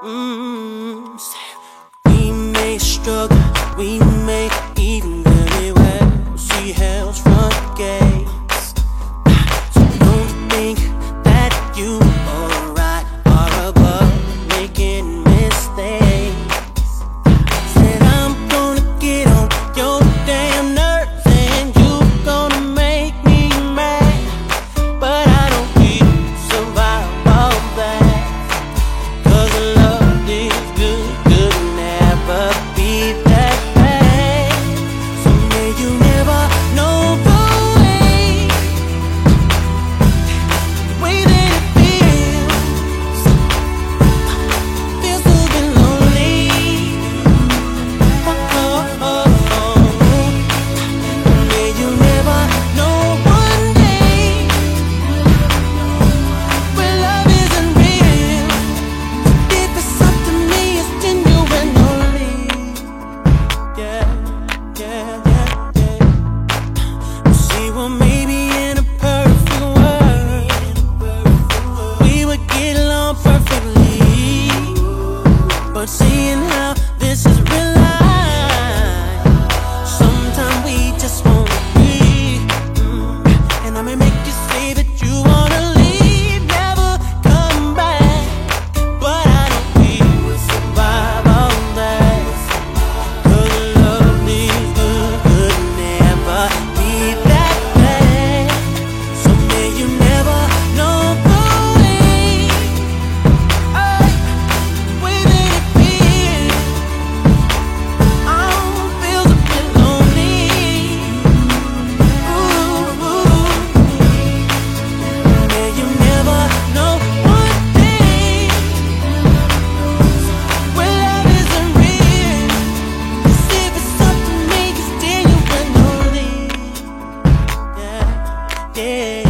Mm. We may struggle, we may even very well see hell's front gates. So don't think that you are right or above making mistakes. Said I'm gonna get on your damn nerves and you gonna make me mad, but I don't need to survive all that. Cause love is good, could never be that bad. Someday you never know the way that it feels. Feels to be lonely. Someday you never know one day where love isn't real. If it's up to me, it's genuine only. Yeah, yeah, yeah, yeah. You see, well, maybe in a perfect world, we would get along perfectly. But seeing how this is real life, sometimes we just won't agree. And I may make you say that you wanna leave, never come back. But I don't think we'll survive all that. Cause love is good, could never be that bad. Someday you never know the way that it feels. Feels a bit lonely. Someday you never know one thing where love isn't real. 'Cause if it's up to me, it's genuine only. Yeah, yeah.